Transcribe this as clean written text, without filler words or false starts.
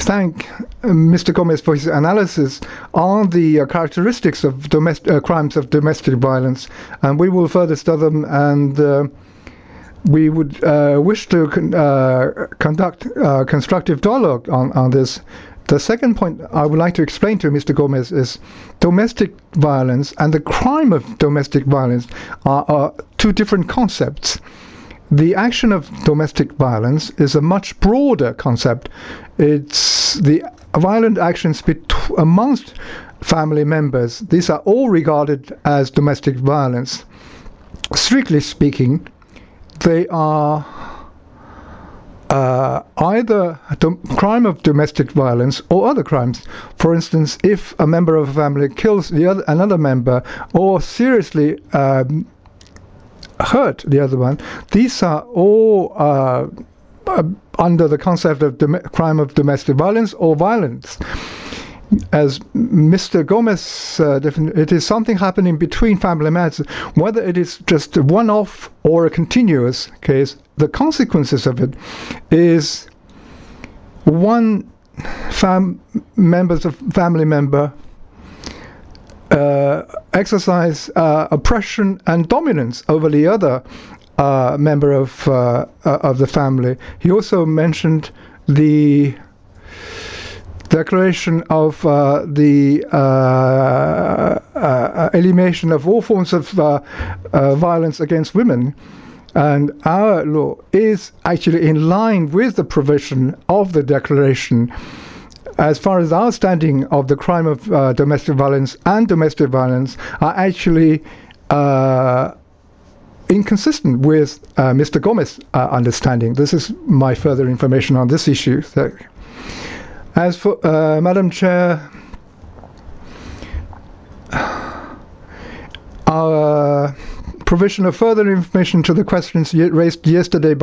thank Mr. Gomez for his analysis on the characteristics of crimes of domestic violence, and we will further study them, and we would wish to conduct constructive dialogue on this. The second point I would like to explain to Mr. Gomez is domestic violence and the crime of domestic violence are two different concepts. The action of domestic violence is a much broader concept. It's the violent actions amongst family members. These are all regarded as domestic violence. Strictly speaking, they are either a crime of domestic violence or other crimes. For instance, if a member of a family kills another member or seriously hurt the other one, these are all under the concept of crime of domestic violence or violence. As Mr. Gomez it is something happening between family members. Whether it is just a one-off or a continuous case, the consequences of it is one family member exercise oppression and dominance over the other member of the family. He also mentioned the declaration of the elimination of all forms of violence against women. And our law is actually in line with the provision of the declaration. As far as our standing of the crime of domestic violence and domestic violence are actually inconsistent with Mr. Gomez's understanding. This is my further information on this issue. As for Madam Chair, our provision of further information to the questions raised yesterday by